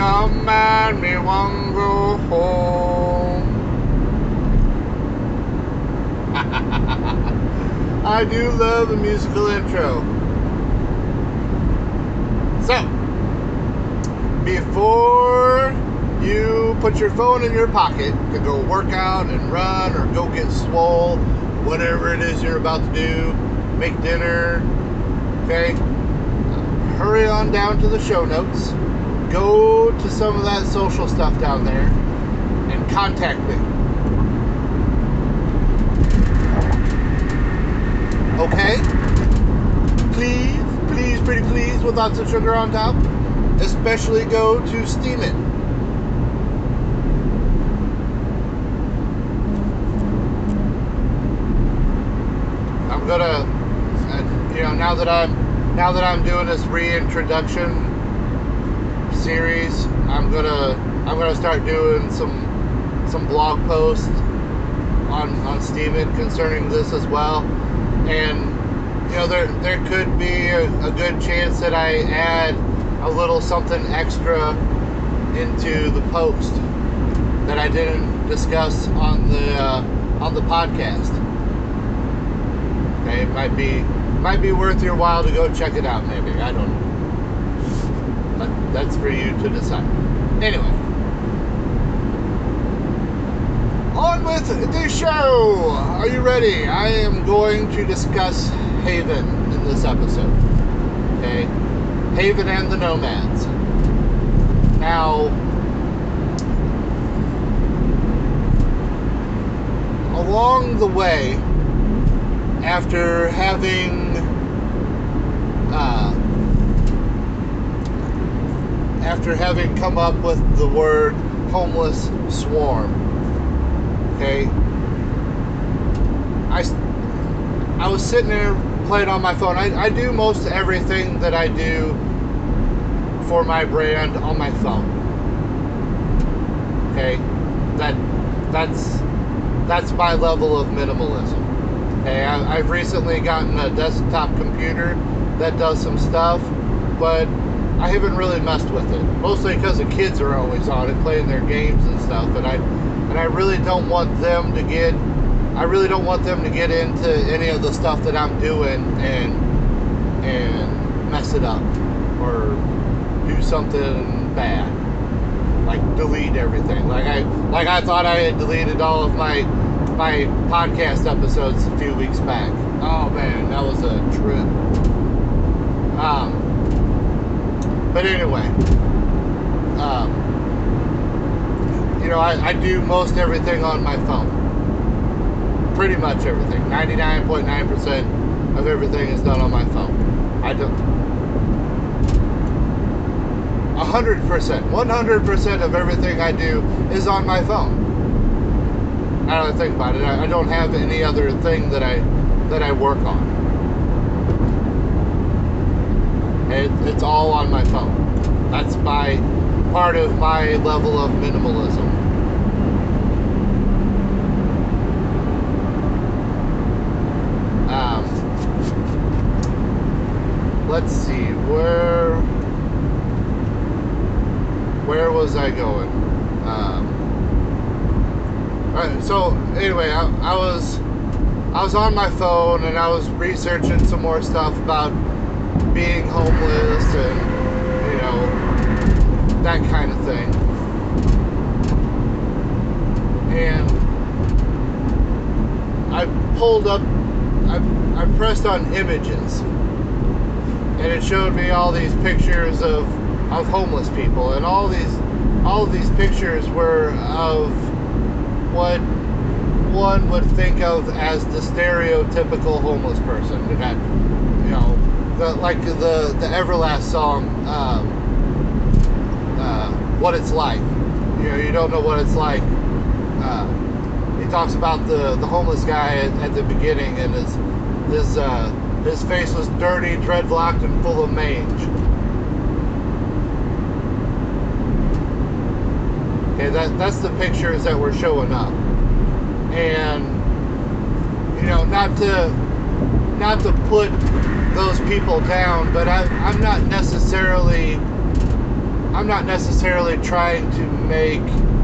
come and me won't go home. I do love a musical intro. So, before you put your phone in your pocket to go work out and run or go get swole, whatever it is you're about to do, make dinner, okay? Hurry on down to the show notes. Go to some of that social stuff down there and contact me. Okay? Please, please, pretty please, with lots of sugar on top. Especially go to Steam It. I'm gonna, now that I'm doing this reintroduction series, I'm gonna start doing some blog posts on Steam It concerning this as well. And there could be a good chance that I add a little something extra into the post that I didn't discuss on the podcast. Okay, it might be worth your while to go check it out. Maybe, I don't know. But that's for you to decide. Anyway, on with the show. Are you ready? I am going to discuss Haven in this episode. Okay, Haven and the Nomads. Now, along the way, after having come up with the word homeless swarm, okay, I was sitting there playing on my phone. I do most everything that I do for my brand on my phone. Okay, that's my level of minimalism. Okay, I've recently gotten a desktop computer that does some stuff, but I haven't really messed with it. Mostly because the kids are always on it, playing their games and stuff, and I really don't want them to get into any of the stuff that I'm doing and mess it up or do something bad, like delete everything. Like I thought I had deleted all of my podcast episodes a few weeks back. Oh man, that was a trip. But anyway, I do most everything on my phone. Pretty much everything. 99.9% of everything is done on my phone. I don't. 100% of everything I do is on my phone. I don't think about it. I don't have any other thing that I work on. It's all on my phone. That's part of my level of minimalism. Let's see, where was I going? Alright, so anyway, I was on my phone and I was researching some more stuff about being homeless and that kind of thing. And I pressed on images, and it showed me all these pictures of homeless people, and all of these pictures were of what one would think of as the stereotypical homeless person. You got, the Everlast song, What It's Like. You don't know what it's like. He talks about the homeless guy at the beginning, and his face was dirty, dreadlocked, and full of mange. Okay, that's the pictures that were showing up. And not to put those people down, but I'm not necessarily I'm not necessarily trying to make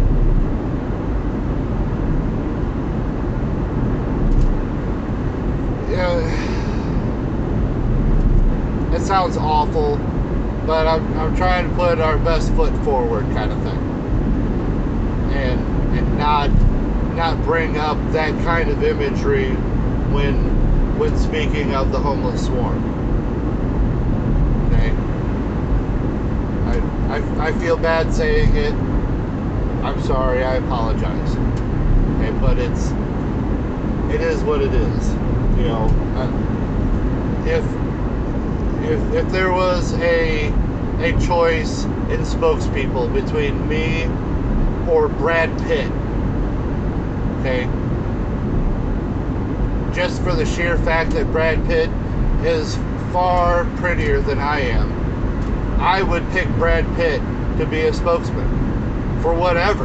it sounds awful, but I'm trying to put our best foot forward, kind of thing, and not bring up that kind of imagery when speaking of the homeless swarm. Okay, I feel bad saying it. I'm sorry. I apologize. Okay, but it is what it is. You know, if there was a choice in spokespeople between me or Brad Pitt, okay, just for the sheer fact that Brad Pitt is far prettier than I am, I would pick Brad Pitt to be a spokesman for whatever.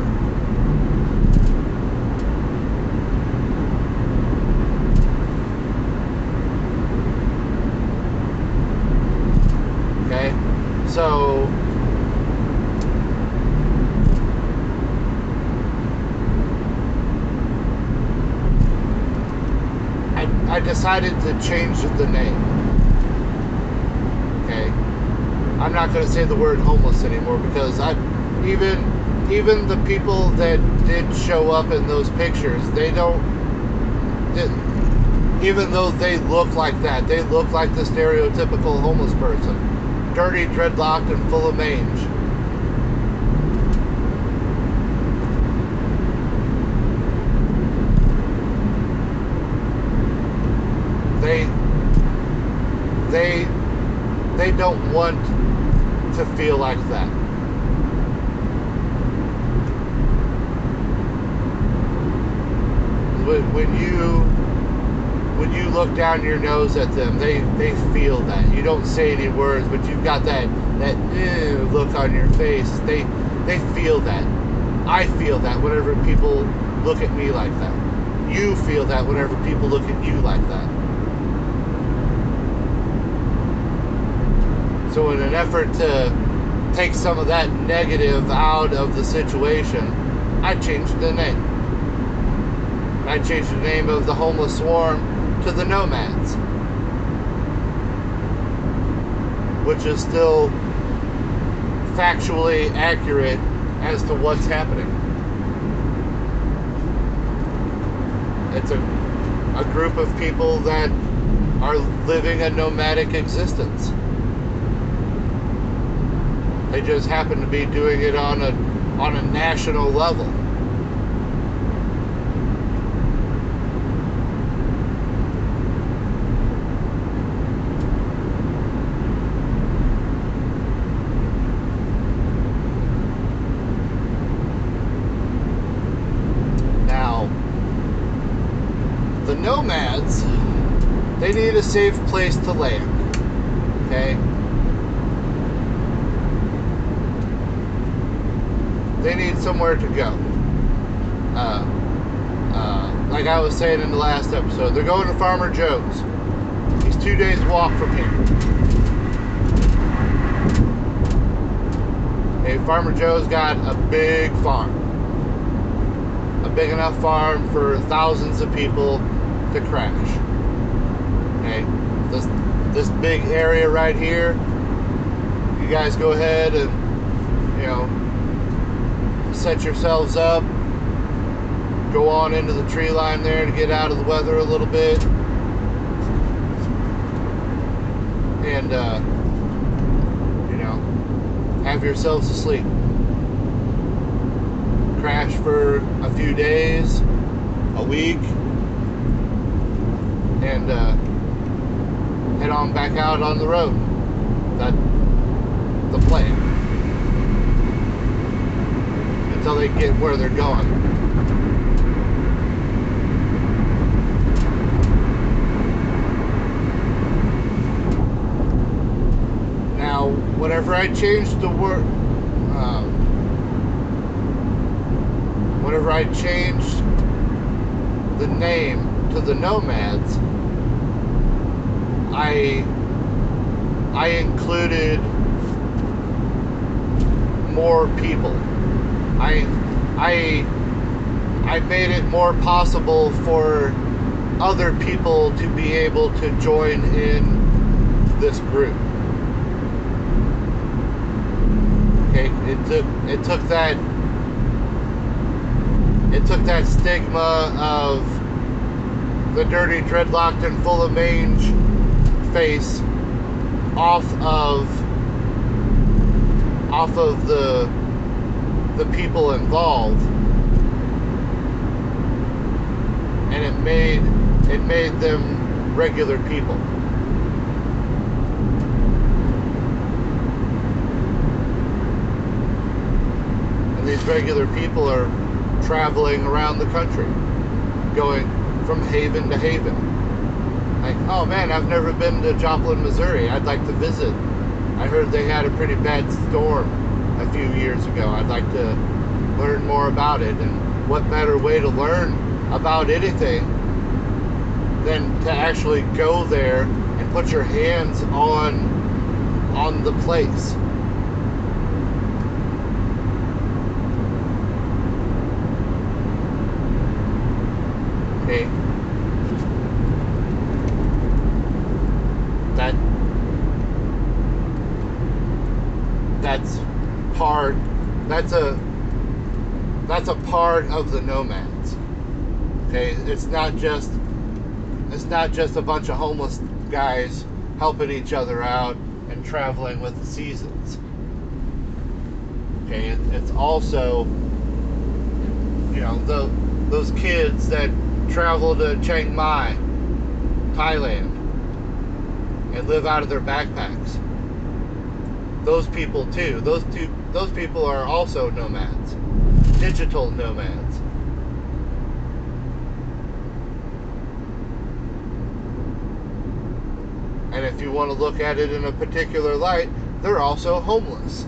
Okay, so I decided to change the name. Okay, I'm not going to say the word homeless anymore, because even the people that did show up in those pictures, even though they look like that, they look like the stereotypical homeless person, dirty, dreadlocked, and full of mange. They don't want to feel like that. When you look down your nose at them, they feel that. You don't say any words, but you've got that look on your face. They feel that. I feel that whenever people look at me like that. You feel that whenever people look at you like that. So in an effort to take some of that negative out of the situation, I changed the name. I changed the name of the homeless swarm to the Nomads, which is still factually accurate as to what's happening. It's a group of people that are living a nomadic existence. They just happen to be doing it on a national level. Now, the Nomads, they need a safe place to land. Okay? They need somewhere to go. Like I was saying in the last episode, they're going to Farmer Joe's. He's 2 days walk from here. Hey, Farmer Joe's got a big farm. A big enough farm for thousands of people to crash. Okay, this big area right here, you guys go ahead and, you know, set yourselves up, go on into the tree line there to get out of the weather a little bit, and you know, have yourselves asleep. Crash for a few days, a week, and head on back out on the road. That's the plan. Until they get where they're going. Now, whenever I changed the word, whenever I changed the name to the Nomads, I included more people. I I I made it more possible for other people to be able to join in this group. Okay, it took that stigma of the dirty, dreadlocked, and full of mange face off of the people involved, and it made them regular people. And these regular people are traveling around the country, going from haven to haven. Like, oh man, I've never been to Joplin, Missouri. I'd like to visit. I heard they had a pretty bad storm a few years ago. I'd like to learn more about it. And what better way to learn about anything than to actually go there and put your hands on the place. Okay. That's a part of the nomads. Okay, it's not just a bunch of homeless guys helping each other out and traveling with the seasons. Okay, it's also, you know, those kids that travel to Chiang Mai, Thailand, and live out of their backpacks. Those people too. Those people are also nomads, digital nomads. And if you want to look at it in a particular light, they're also homeless.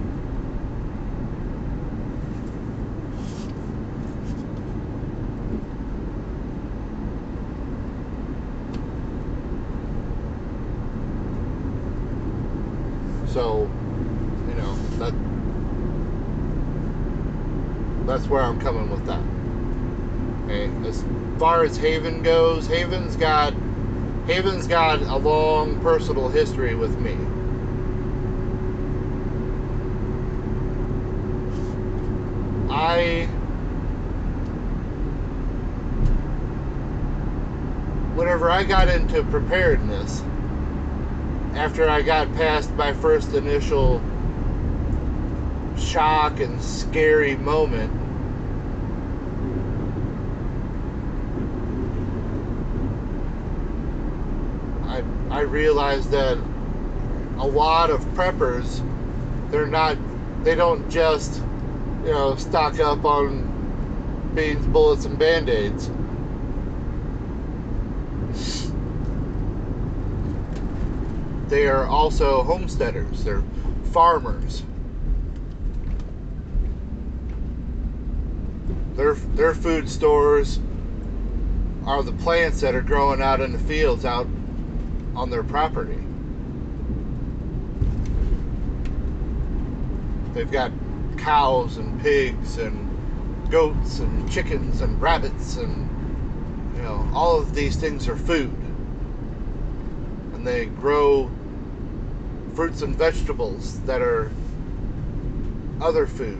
So, you know, that's where I'm coming with that. Okay, as far as Haven goes, Haven's got a long personal history with me. Whenever I got into preparedness, after I got past my first initial shock and scary moment, I realized that a lot of preppers, they don't just, you know, stock up on beans, bullets, and band-aids. They are also homesteaders. They're farmers. Their food stores are the plants that are growing out in the fields out on their property. They've got cows and pigs and goats and chickens and rabbits, and you know, all of these things are food. And they grow fruits and vegetables that are other food.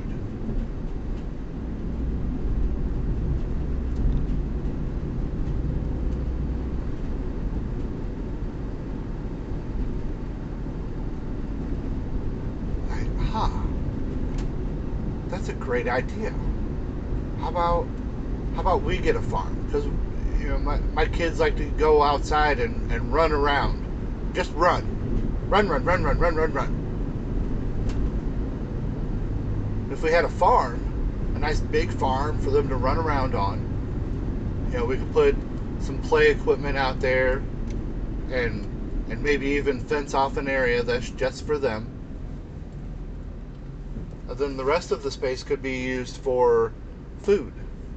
That's a great idea. How about we get a farm? Because you know, my kids like to go outside and run around. Just run. Run. If we had a farm, a nice big farm for them to run around on, you know, we could put some play equipment out there and maybe even fence off an area that's just for them. And then the rest of the space could be used for food.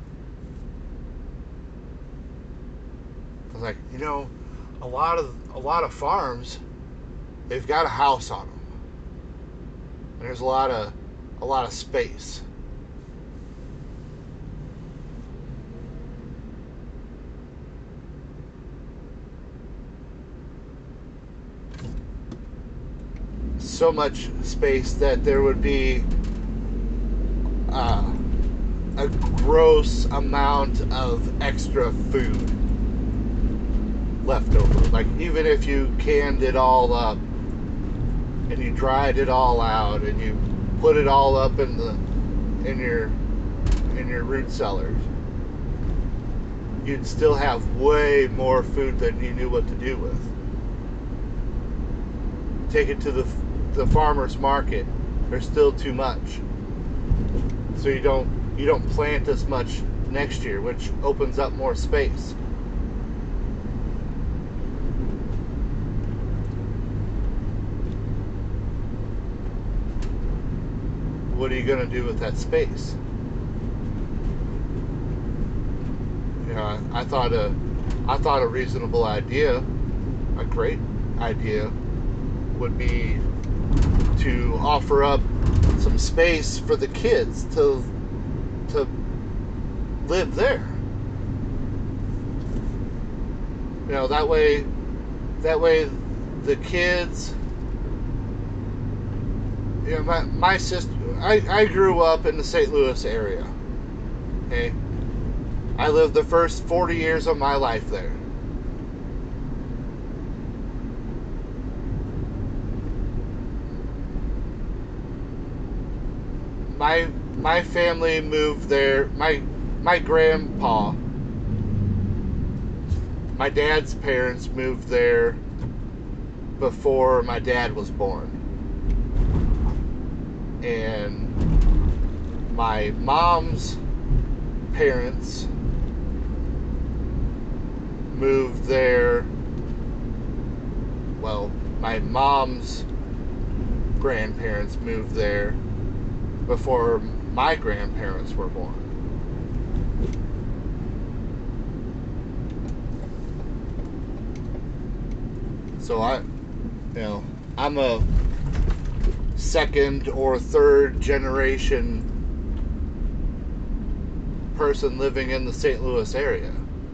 I was like, you know, a lot of farms, they've got a house on them, and there's a lot of a lot of space. So much space that there would be uh, a gross amount of extra food left over. Like, even if you canned it all up and you dried it all out and you put it all up in your root cellars, you'd still have way more food than you knew what to do with. Take it to the farmer's market, there's still too much. So you don't plant as much next year, which opens up more space. What are you going to do with that space? You know, I thought a reasonable idea, a great idea, would be to offer up some space for the kids to live there. You know, that way the kids, you know, my sister, I grew up in the St. Louis area. Okay, I lived the first 40 years of my life there. My family moved there. My grandpa, my dad's parents moved there before my dad was born. And my mom's parents moved there. Well, my mom's grandparents moved there before my grandparents were born. So I'm a second or third generation person living in the St. Louis area.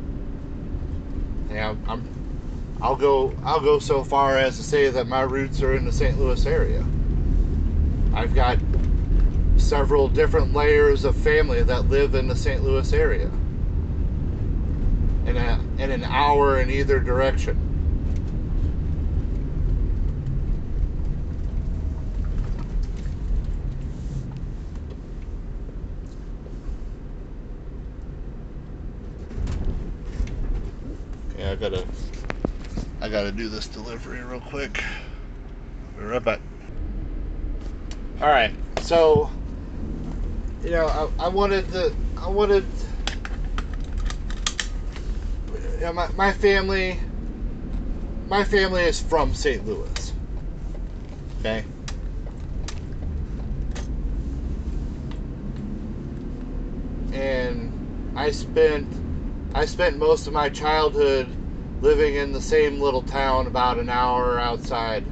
Yeah, I'll go so far as to say that my roots are in the St. Louis area. I've got several different layers of family that live in the St. Louis area, in an hour in either direction. Okay, I gotta do this delivery real quick. Be right back. All right, so I wanted my family is from St. Louis. Okay. And I spent most of my childhood living in the same little town about an hour outside.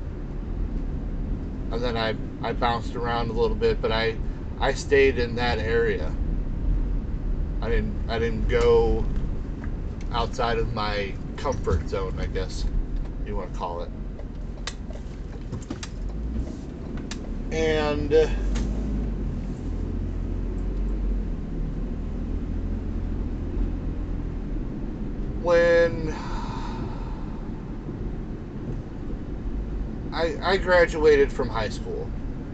And then I bounced around a little bit, but I stayed in that area. I didn't go outside of my comfort zone, I guess you want to call it. And when I graduated from high school,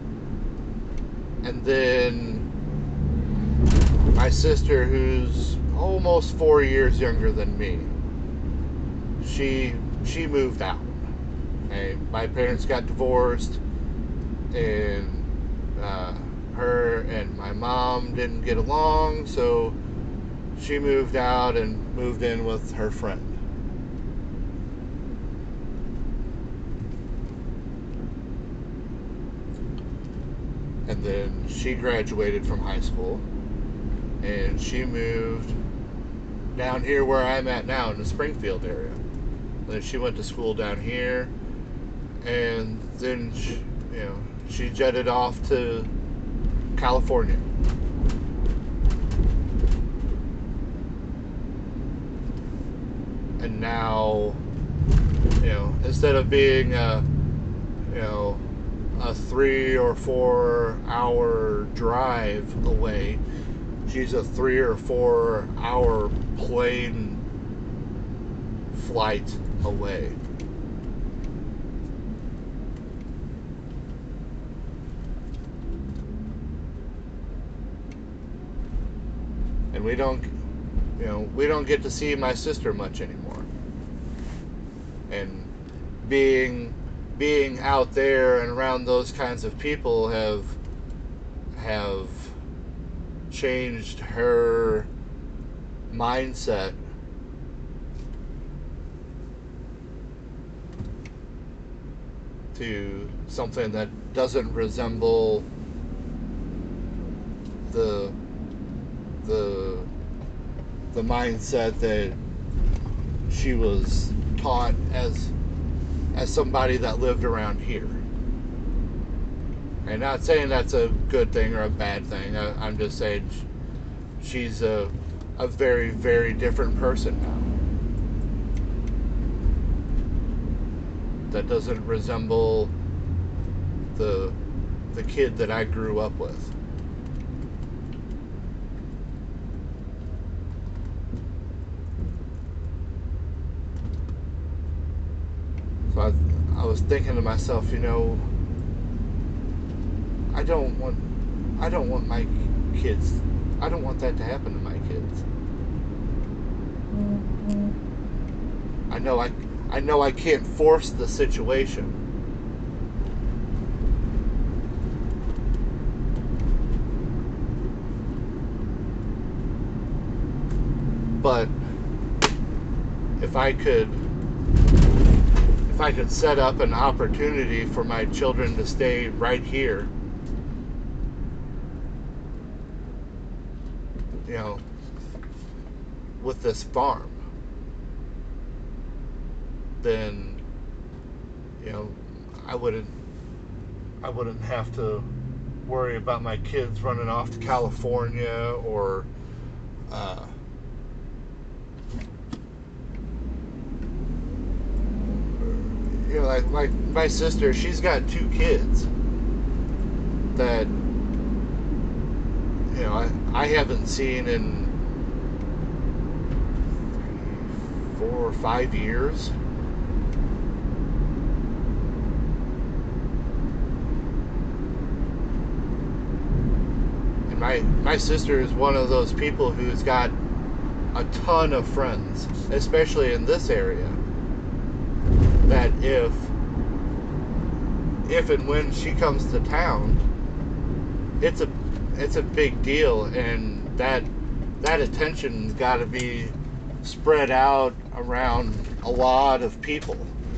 and then my sister, who's almost 4 years younger than me, she moved out. Okay, my parents got divorced, and her and my mom didn't get along, so she moved out and moved in with her friend. And then she graduated from high school, and she moved down here where I'm at now in the Springfield area. And then she went to school down here, and then she jetted off to California. And now, instead of being a 3 or 4 hour drive away, she's a 3 or 4 hour plane flight away. And we don't get to see my sister much anymore. And being out there and around those kinds of people have changed her mindset to something that doesn't resemble the mindset that she was taught as somebody that lived around here. And not saying that's a good thing or a bad thing. I'm just saying she's a very, very different person now. That doesn't resemble the kid that I grew up with. So I was thinking to myself, I don't want my kids. I don't want that to happen to my kids. I know I can't force the situation. But if I could set up an opportunity for my children to stay right here, with this farm, then I wouldn't have to worry about my kids running off to California or like my sister. She's got 2 kids that I haven't seen in 4 or 5 years. And my sister is one of those people who's got a ton of friends, especially in this area, that if and when she comes to town, it's a big deal, and that attention's got to be spread out around a lot of people.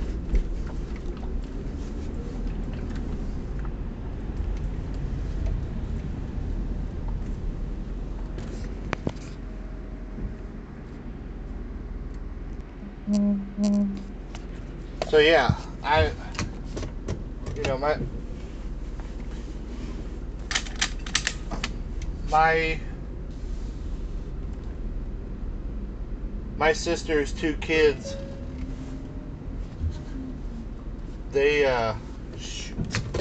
So yeah, my sister's 2 kids, they shoot,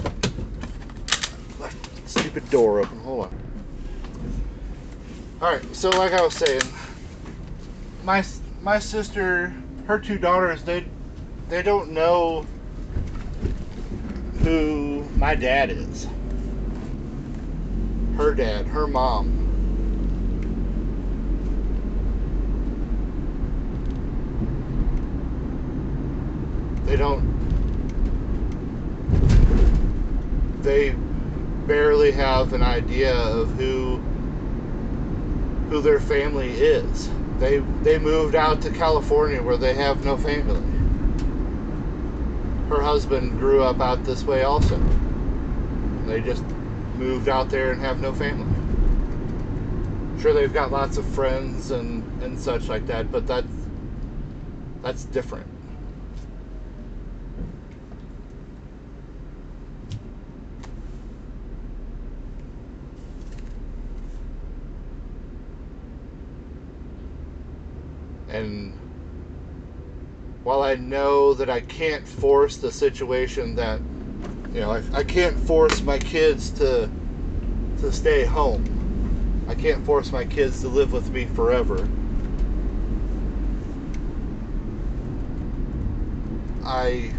left the stupid door open. Hold on. All right, so like I was saying, my sister, her 2 daughters, they don't know who my dad is. Her dad, her mom. They barely have an idea of who their family is. They moved out to California where they have no family. Her husband grew up out this way also. They just moved out there and have no family. Sure, they've got lots of friends and such like that, but that's different. And while I know that I can't force the situation that, I can't force my kids to stay home. I can't force my kids to live with me forever. I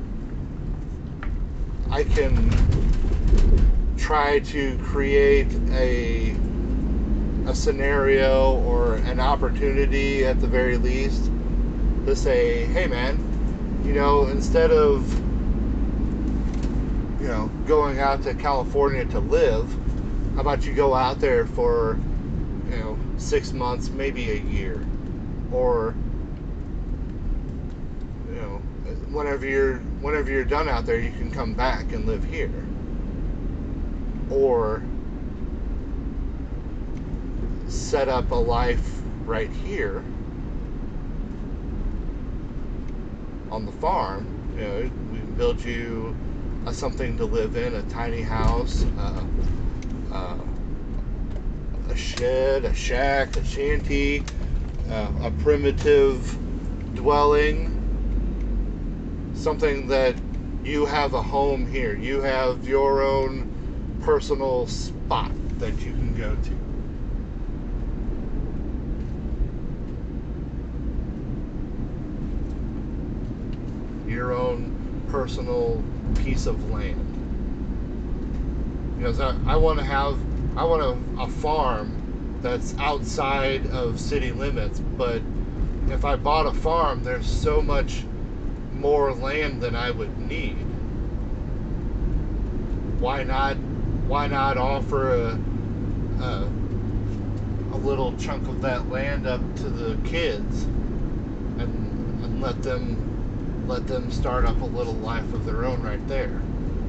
can try to create a scenario or an opportunity at the very least to say, hey man, instead of going out to California to live, how about you go out there for 6 months, maybe a year, or whenever you're done out there, you can come back and live here. Or set up a life right here on the farm. We can build you something to live in, a tiny house, a shed, a shack, a shanty, a primitive dwelling, something that you have a home here. You have your own personal spot that you can go to. Your own personal piece of land. Because I want to have a farm that's outside of city limits, but if I bought a farm, there's so much more land than I would need. Why not offer a little chunk of that land up to the kids and let them start up a little life of their own right there.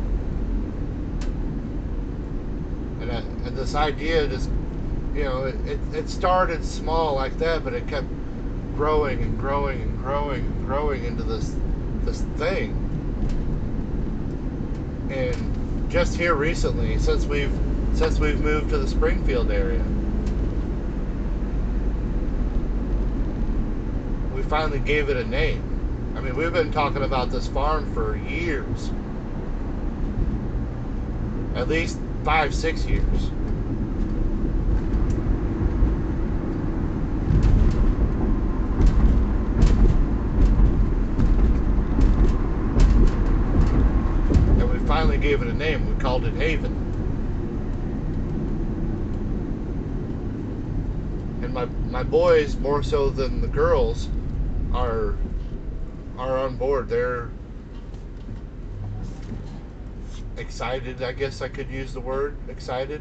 And this idea just, it started small like that, but it kept growing and growing and growing and growing into this thing. And just here recently, since we've moved to the Springfield area, we finally gave it a name. I mean, we've been talking about this farm for years. At least 5-6 years. And we finally gave it a name. We called it Haven. And my boys, more so than the girls, are on board. They're excited, I guess I could use the word excited.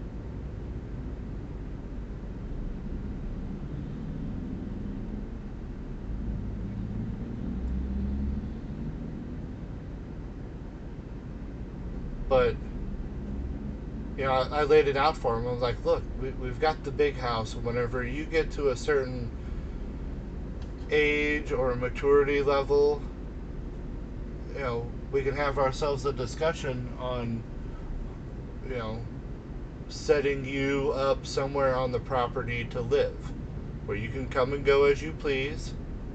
But I laid it out for them. I was like, look, we've got the big house. Whenever you get to a certain age or maturity level, we can have ourselves a discussion on setting you up somewhere on the property to live, where you can come and go as you please.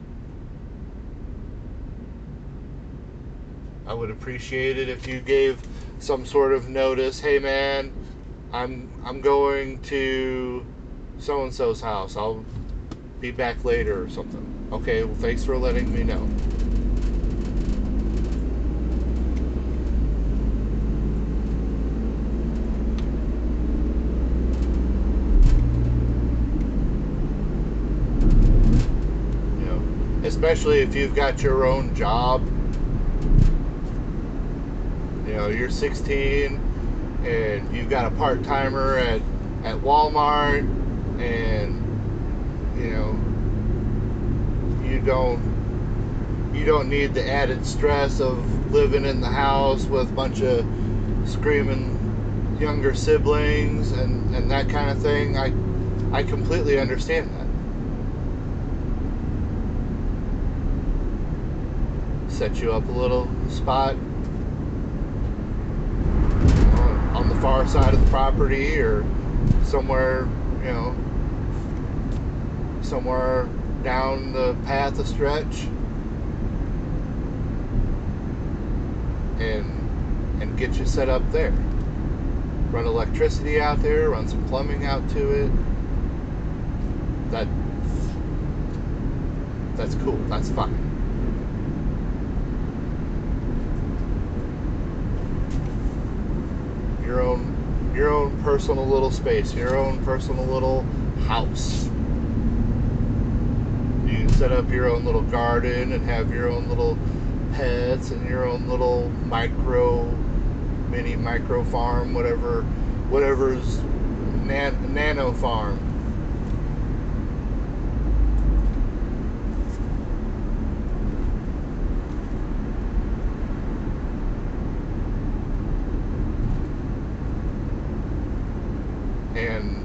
I would appreciate it if you gave some sort of notice. Hey man, I'm going to so and so's house. I'll be back later or something. Okay, well, thanks for letting me know. Especially if you've got your own job. You're 16 and you've got a part-timer at Walmart, and you don't need the added stress of living in the house with a bunch of screaming younger siblings and that kind of thing. I completely understand that. Set you up a little spot on the far side of the property, or somewhere down the path a stretch and get you set up there. Run electricity out there, run some plumbing out to it. That's cool. That's fine. Your own personal little space, your own personal little house. You can set up your own little garden and have your own little pets and your own little mini micro farm, whatever's nano farm. And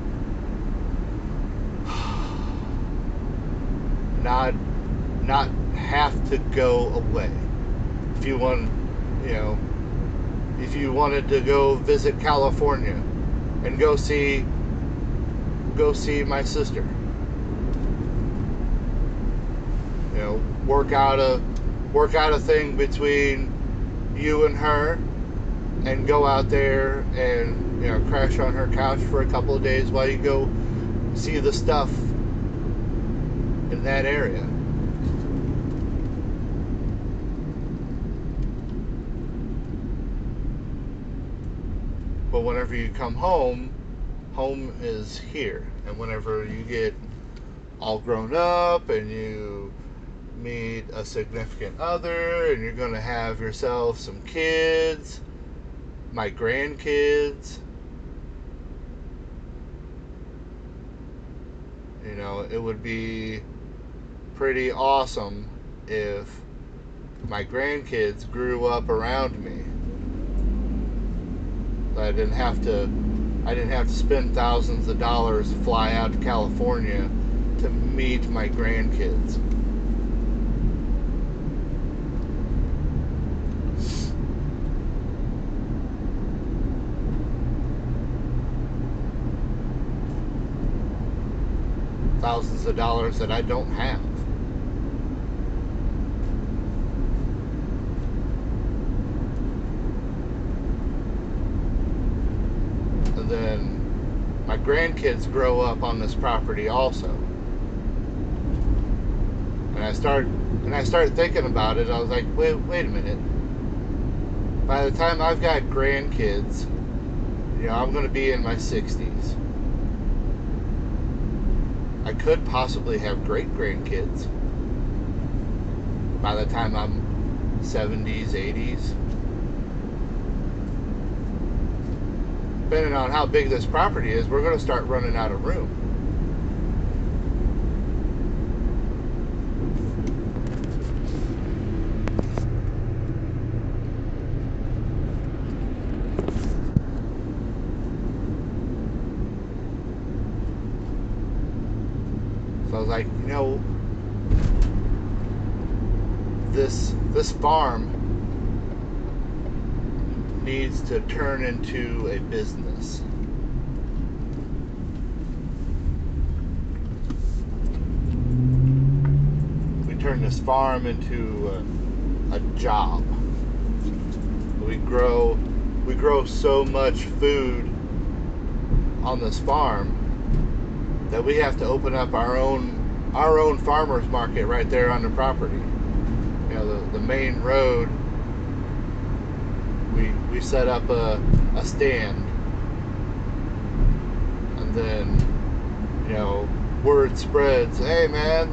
not have to go away. If you want, if you wanted to go visit California and go see my sister, work out a thing between you and her, and go out there and crash on her couch for a couple of days while you go see the stuff in that area. But whenever you come home is here. And whenever you get all grown up and you meet a significant other and you're going to have yourself some kids, my grandkids, it would be pretty awesome if my grandkids grew up around me. I didn't have to spend thousands of dollars to fly out to California to meet my grandkids. Thousands of dollars that I don't have. And then my grandkids grow up on this property also. And I start thinking about it. I was like, wait a minute. By the time I've got grandkids, I'm going to be in my 60s. I could possibly have great grandkids by the time I'm 70s, 80s. Depending on how big this property is, we're going to start running out of room. So I was like, this farm needs to turn into a business. We turn this farm into a job. We grow so much food on this farm that we have to open up our own farmers market right there on the property. The main road. We set up a stand, and then word spreads. Hey man,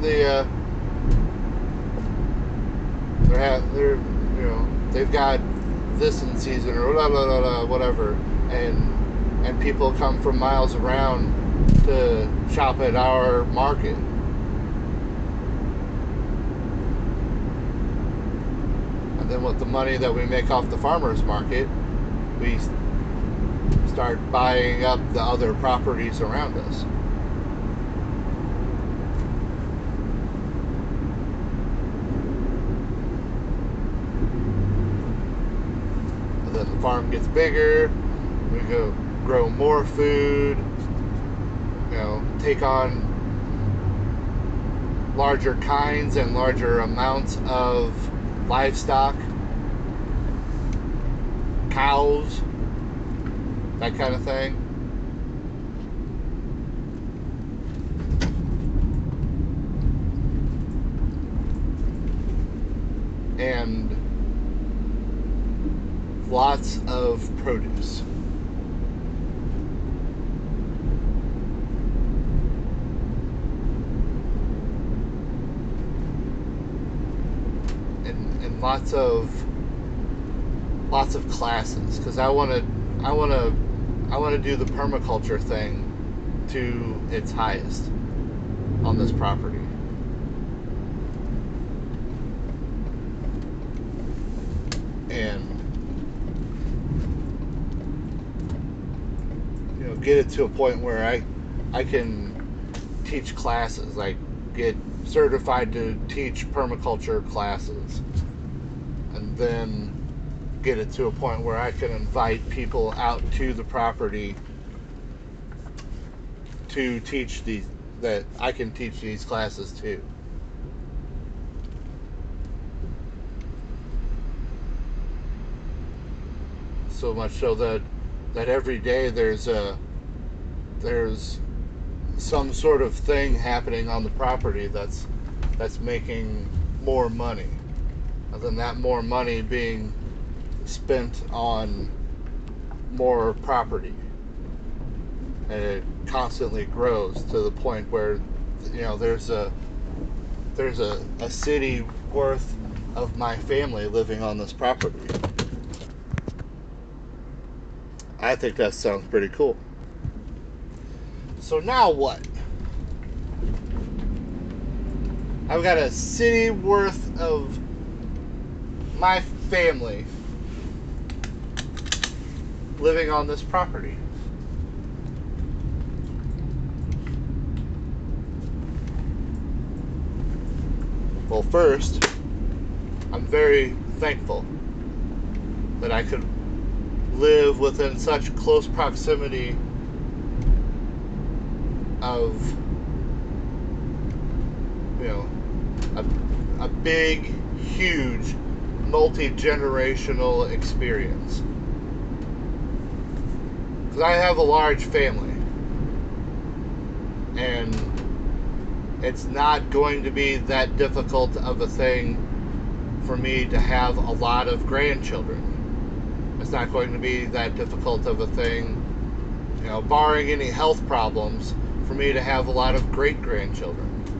they've got this in season or blah blah blah, blah whatever, and people come from miles around to shop at our market. And then with the money that we make off the farmers market, we start buying up the other properties around us. And then the farm gets bigger, we go grow more food, take on larger kinds and larger amounts of livestock, cows, that kind of thing. And lots of produce. And lots of classes, because I want to do the permaculture thing to its highest on this property. And get it to a point where I can teach classes, like get certified to teach permaculture classes, and then get it to a point where I can invite people out to the property to teach that I can teach these classes too. So much so that every day there's some sort of thing happening on the property that's making more money, and then that more money being spent on more property, and it constantly grows to the point where there's a city worth of my family living on this property. I think that sounds pretty cool. So now what? I've got a city worth of my family living on this property. Well, first, I'm very thankful that I could live within such close proximity of a big, huge, multi-generational experience. Because I have a large family, and it's not going to be that difficult of a thing for me to have a lot of grandchildren. It's not going to be that difficult of a thing, barring any health problems, for me to have a lot of great-grandchildren.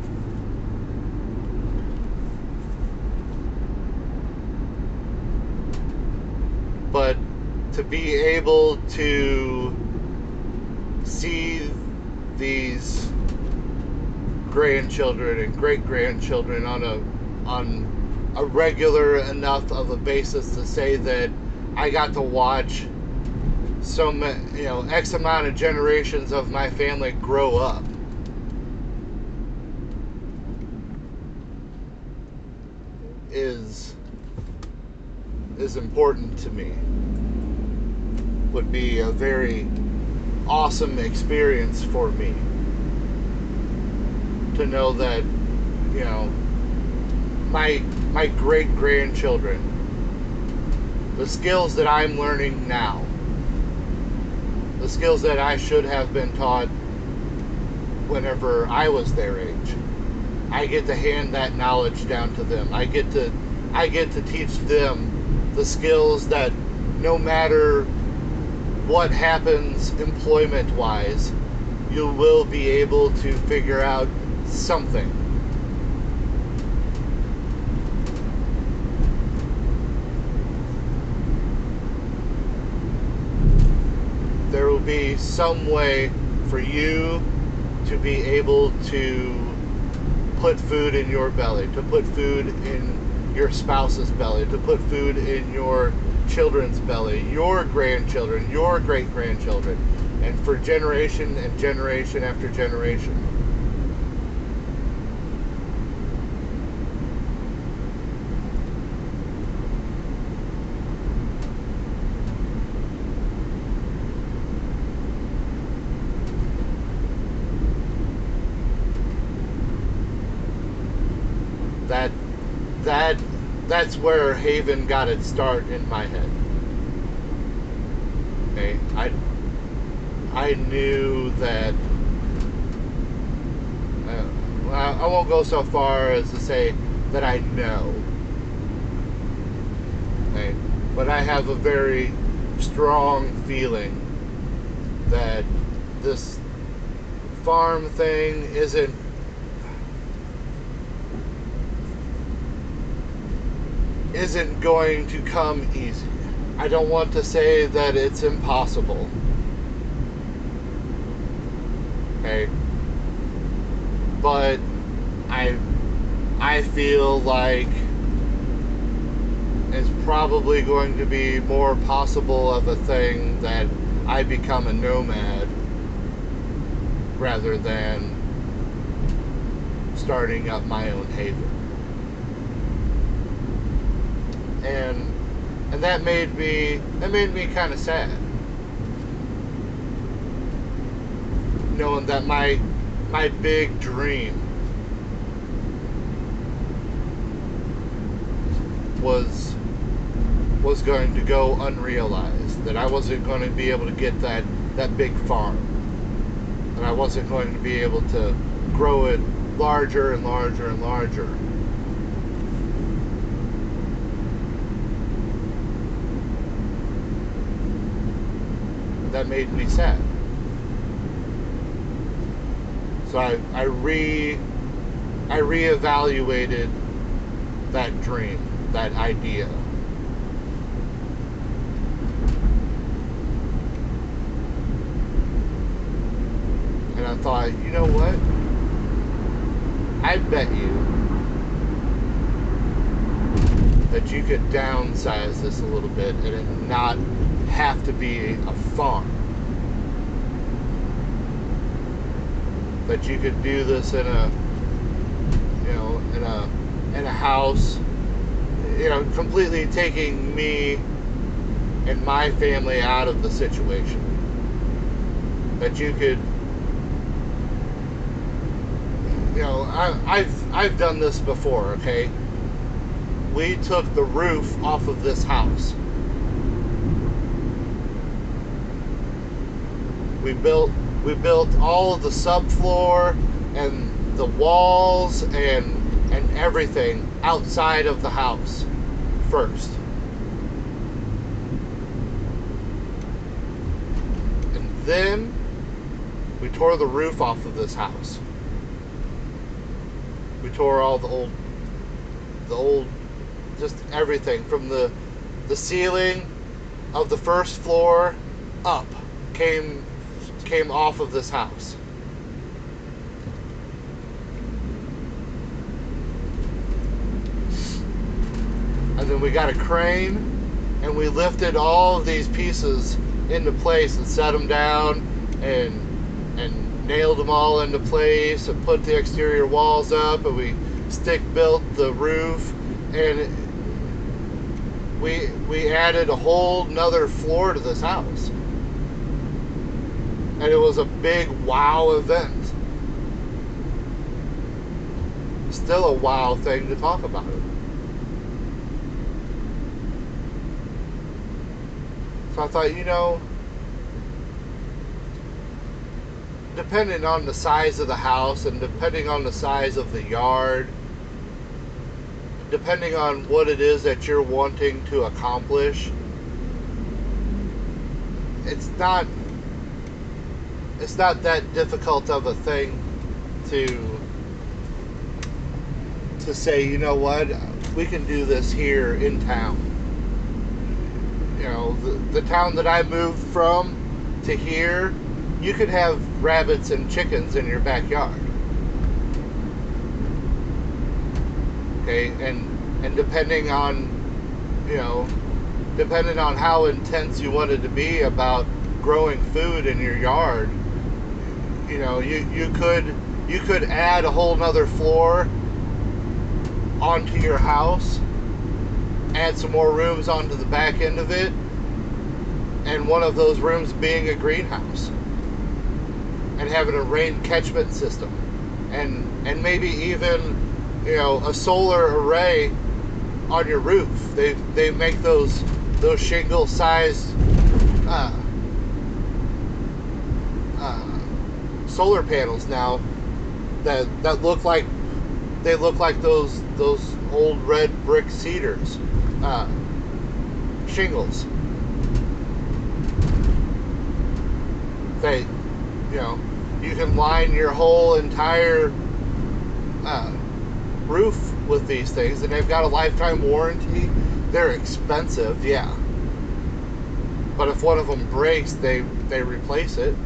But to be able to see these grandchildren and great-grandchildren on a regular enough of a basis to say that I got to watch X amount of generations of my family grow up is important to me. Would be a very awesome experience for me to know that my great-grandchildren, the skills that I'm learning now, the skills that I should have been taught whenever I was their age, I get to hand that knowledge down to them. I get to teach them the skills that no matter what happens employment-wise, you will be able to figure out something. There will be some way for you to be able to put food in your belly, to put food in your spouse's belly, to put food in your children's belly, your grandchildren, your great-grandchildren, and for generation and generation after generation. that's where Haven got its start in my head. Okay, I knew that. I won't go so far as to say that I know. Okay, but I have a very strong feeling that this farm thing isn't going to come easy. I don't want to say that it's impossible. Okay. But I feel like it's probably going to be more possible of a thing that I become a nomad rather than starting up my own haven. And that made me kind of sad, knowing that my big dream was going to go unrealized, that I wasn't going to be able to get that big farm, that I wasn't going to be able to grow it larger and larger and larger. That made me sad. So I reevaluated that dream, that idea. And I thought, you know what? I bet you that you could downsize this a little bit and it not have to be a farm. That you could do this in a house, completely taking me and my family out of the situation. That you could, I've done this before, okay? We took the roof off of this house. We built all of the subfloor and the walls and everything outside of the house first. And then we tore the roof off of this house. We tore all the old just everything from the ceiling of the first floor up came off of this house. And then we got a crane and we lifted all of these pieces into place and set them down and nailed them all into place and put the exterior walls up, and we stick built the roof, and we added a whole nother floor to this house. And it was a big wow event. Still a wow thing to talk about it. So I thought, depending on the size of the house and depending on the size of the yard, depending on what it is that you're wanting to accomplish, it's not that difficult of a thing to say, you know what, we can do this here in town. The town that I moved from to here, you could have rabbits and chickens in your backyard. Okay, and depending on how intense you wanted to be about growing food in your yard, you could add a whole nother floor onto your house, add some more rooms onto the back end of it, and one of those rooms being a greenhouse, and having a rain catchment system, and maybe even a solar array on your roof. They make those shingle sized uh, solar panels now that look like those old red brick cedars shingles. They, you can line your whole entire roof with these things, and they've got a lifetime warranty. They're expensive, yeah, but if one of them breaks, they replace it.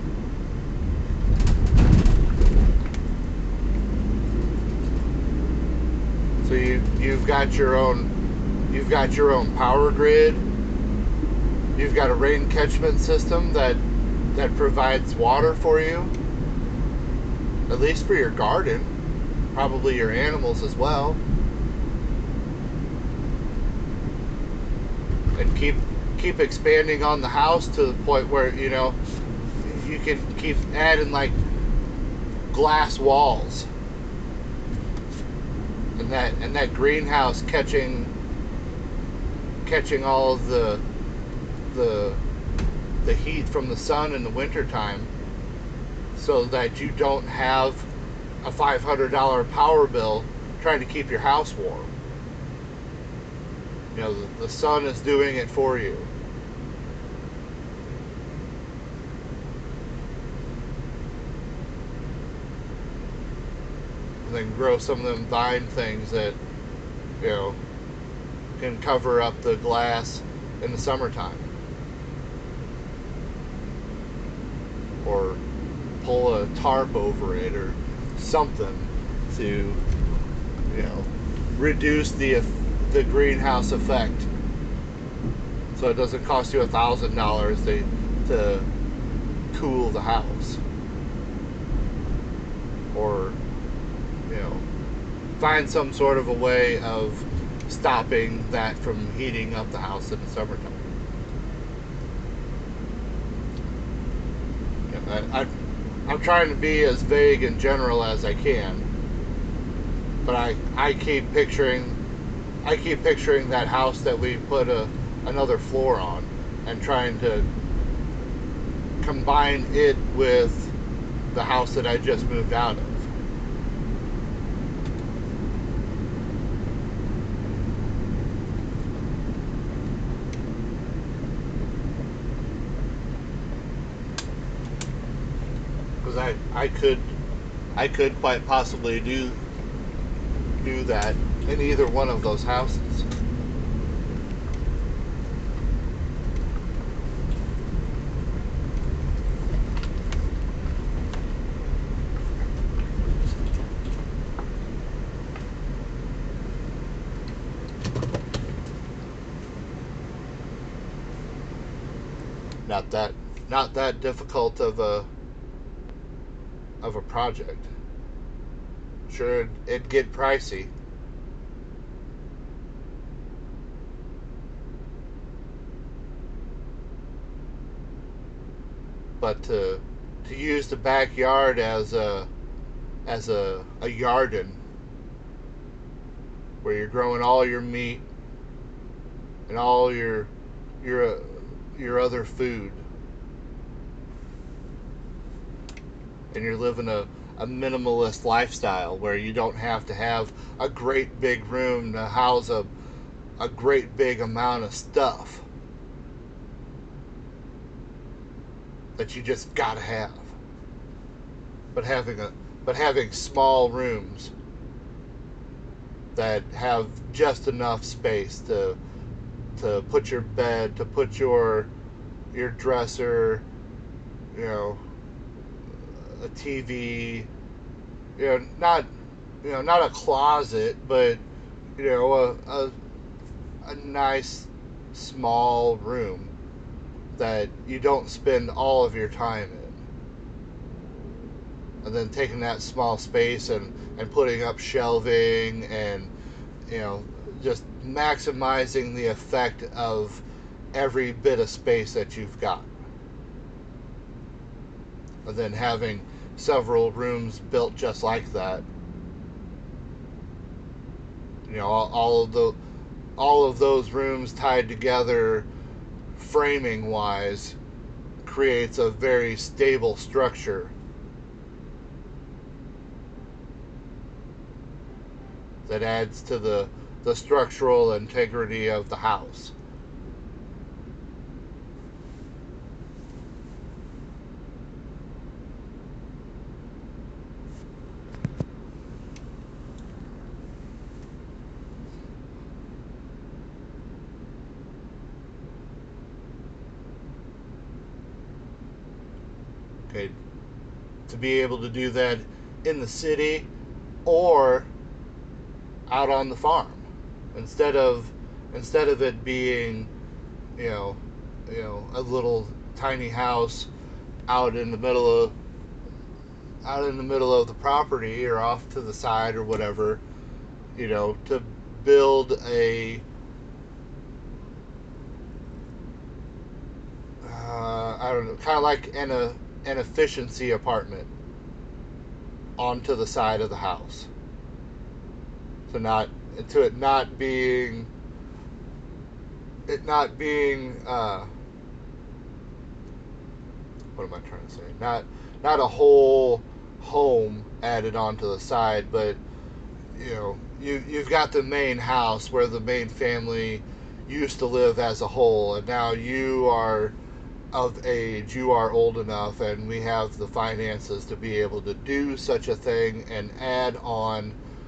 So you've got your own power grid. You've got a rain catchment system that provides water for you, at least for your garden, probably your animals as well, and keep expanding on the house to the point where you can keep adding like glass walls, and that greenhouse catching all of the heat from the sun in the wintertime, so that you don't have a $500 power bill trying to keep your house warm. The sun is doing it for you. And then grow some of them vine things that can cover up the glass in the summertime, or pull a tarp over it or something to reduce the greenhouse effect, so it doesn't cost you $1,000 to cool the house, or find some sort of a way of stopping that from heating up the house in the summertime. I'm trying to be as vague and general as I can, but I keep picturing that house that we put another floor on, and trying to combine it with the house that I just moved out of. Because I could quite possibly do that in either one of those houses. Not that difficult of a project. Sure, it'd get pricey, but to use the backyard as a garden where you're growing all your meat and all your other food, and you're living a minimalist lifestyle where you don't have to have a great big room to house a great big amount of stuff that you just gotta have, but having small rooms that have just enough space to put your bed, to put your dresser, a TV, not a closet, but a nice small room that you don't spend all of your time in. And then taking that small space and putting up shelving and just maximizing the effect of every bit of space that you've got. And then having several rooms built just like that. all of those rooms tied together, framing wise, creates a very stable structure that adds to the structural integrity of the house. Okay, to be able to do that in the city or out on the farm, instead of it being, you know, a little tiny house out in the middle of the property or off to the side or whatever, to build a I don't know, kind of like an efficiency apartment onto the side of the house. So not to it not being what am I trying to say? Not a whole home added onto the side, but you've got the main house where the main family used to live as a whole, and now you are of age, you are old enough, and we have the finances to be able to do such a thing and add on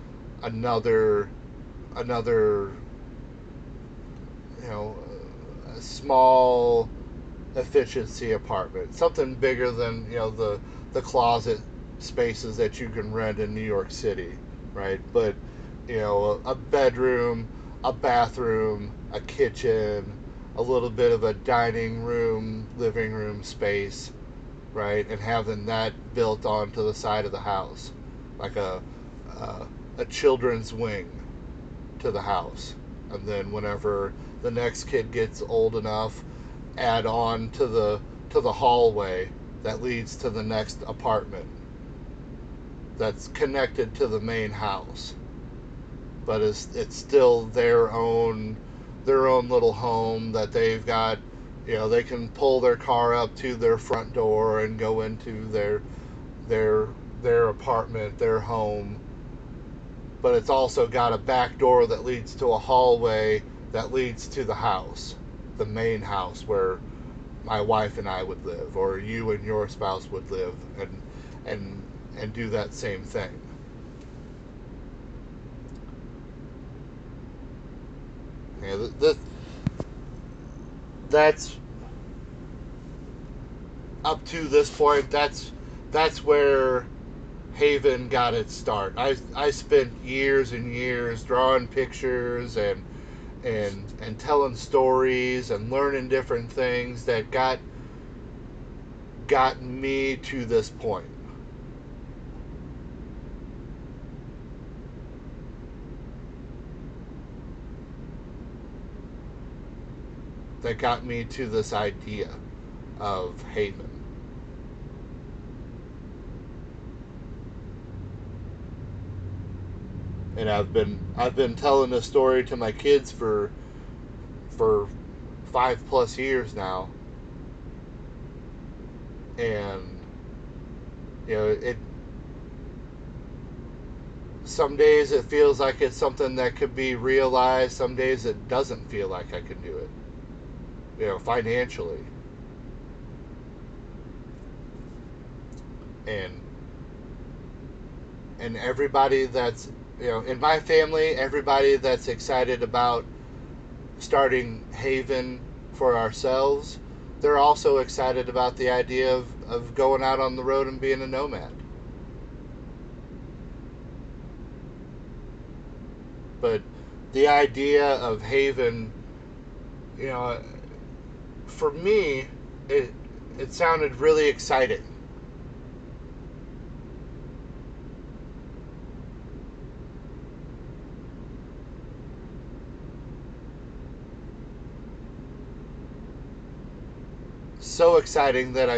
another you know a small efficiency apartment, something bigger than the closet spaces that you can rent in New York City, right? But a bedroom, a bathroom, a kitchen, a little bit of a dining room, living room space, right? And having that built onto the side of the house, like a children's wing to the house. And then whenever the next kid gets old enough, add on to the hallway that leads to the next apartment that's connected to the main house, but it's still their own little home that they've got. They can pull their car up to their front door and go into their their apartment, their home, but it's also got a back door that leads to a hallway that leads to the house, the main house where my wife and I would live, or you and your spouse would live, and and do that same thing. This, that's up to this point. That's where Haven got its start. I spent years and years drawing pictures and telling stories and learning different things that got me to this point. That got me to this idea of Haven. And I've been telling this story to my kids for 5+ years now, and it some days it feels like it's something that could be realized. Some days it doesn't feel like I can do it, financially. And everybody that's in my family, everybody that's excited about starting Haven for ourselves, they're also excited about the idea of going out on the road and being a nomad. But the idea of Haven, you know, for me, it it sounded really exciting. So exciting that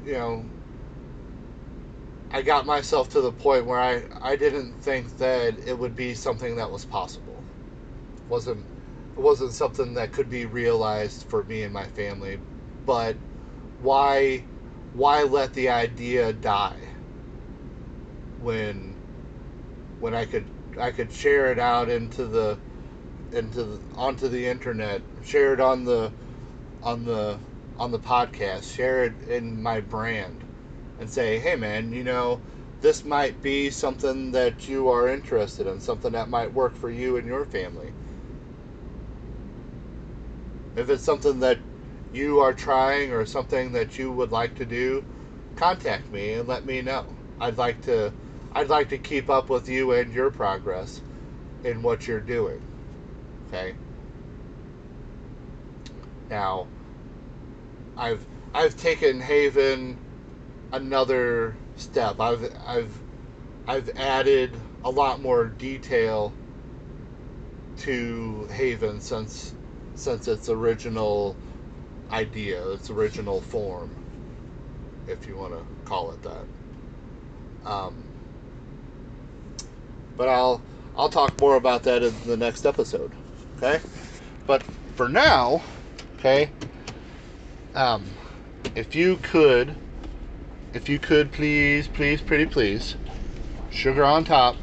I got myself to the point where I didn't think that it would be something that was possible. Wasn't wasn't something that could be realized for me and my family. But why let the idea die when I could share it out onto the internet, share it on the podcast, share it in my brand, and say, hey man, this might be something that you are interested in, something that might work for you and your family. If it's something that you are trying or something that you would like to do, contact me and let me know. I'd like to keep up with you and your progress in what you're doing. Okay? Now, I've taken Haven another step. I've added a lot more detail to Haven since its original idea, its original form, if you want to call it that. But I'll talk more about that in the next episode. Okay? But for now, okay, if you could please, pretty please, sugar on top,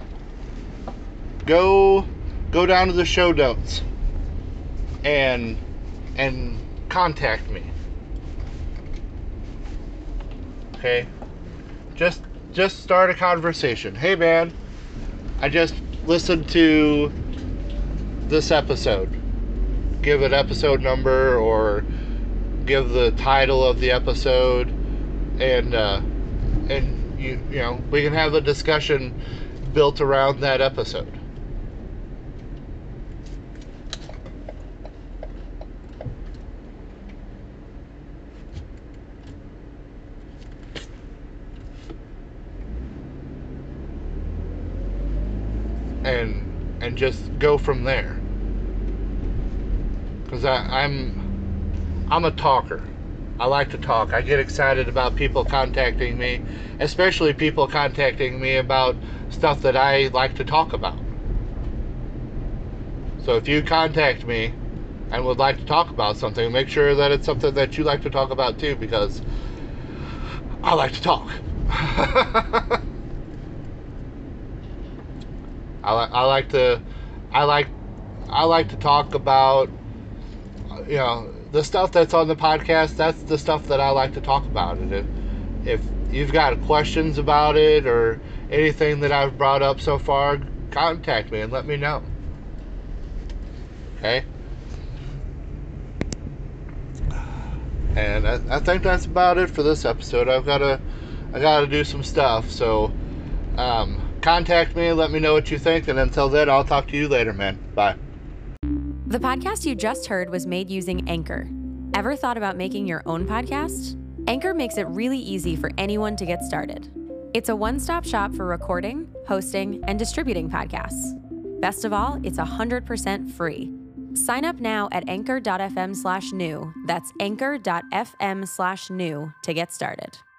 go down to the show notes and contact me. Okay? Just start a conversation. Hey man, I just listened to this episode. Give an episode number or give the title of the episode, and you know, we can have a discussion built around that episode. And just go from there. Because I'm a talker. I like to talk. I get excited about people contacting me, especially people contacting me about stuff that I like to talk about. So if you contact me and would like to talk about something, make sure that it's something that you like to talk about too, because I like to talk. I like to talk about, you know, the stuff that's on the podcast. That's the stuff that I like to talk about. And if you've got questions about it or anything that I've brought up so far, contact me and let me know. Okay? And I think that's about it for this episode. I gotta do some stuff. So contact me and let me know what you think. And until then, I'll talk to you later, man. Bye. The podcast you just heard was made using Anchor. Ever thought about making your own podcast? Anchor makes it really easy for anyone to get started. It's a one-stop shop for recording, hosting, and distributing podcasts. Best of all, it's 100% free. Sign up now at anchor.fm/new. That's anchor.fm/new to get started.